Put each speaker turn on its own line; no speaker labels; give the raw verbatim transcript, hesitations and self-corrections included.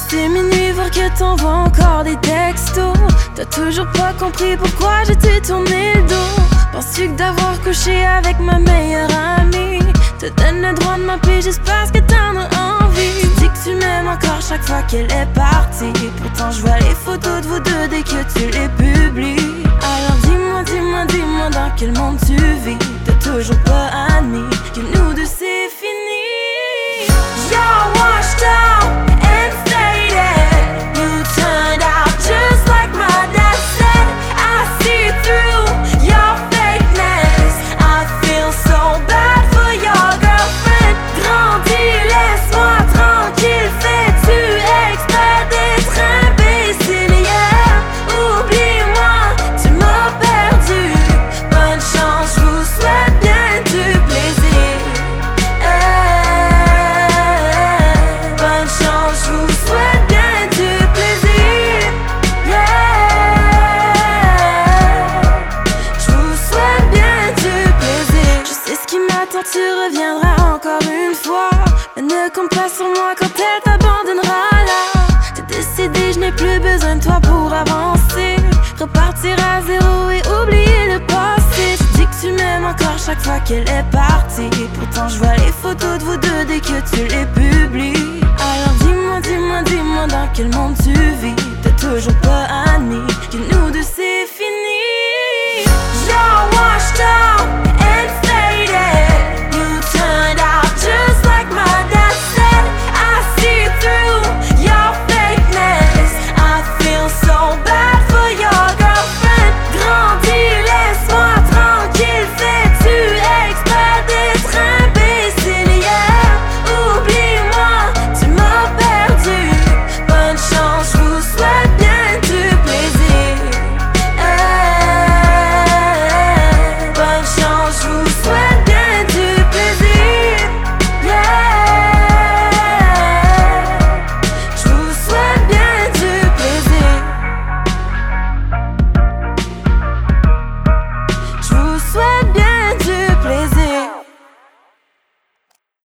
C'est minuit, voir que t'envoies encore des textos. T'as toujours pas compris pourquoi je t'ai tourné le dos. Penses-tu que d'avoir couché avec ma meilleure amie te donne le droit de m'appeler juste parce que t'en as envie? Tu dis que tu m'aimes encore chaque fois qu'elle est partie. Pourtant je vois les photos de vous deux dès que tu les publies. Alors dis-moi, dis-moi, dis-moi dans quel monde tu vis. T'as toujours pas admis que nous deux c'est fini. You're washed out and faded. You turned out just like my dad said. I see through your fakeness. I feel so bad for your girlfriend. Grandis, laisse-moi tranquille. Fais-tu exprès d'être imbécile? Yeah, oublie-moi, tu m'as perdu. Bonne chance, je vous souhaite bien du plaisir. Je vous souhaite bien du plaisir, yeah. Je vous souhaite bien du plaisir. Je sais ce qui m'attend, tu reviendras encore une fois. Mais ne compte pas sur moi quand elle t'abandonnera là. T'es décidé, je n'ai plus besoin de toi pour avancer. Repartir à zéro et oublier le passé. Tu dis que tu m'aimes encore chaque fois qu'elle est partie. Pourtant je vois les photos de vous deux dès que tu les publies. Alors dis-moi, dis-moi, dis-moi dans quel monde tu vis.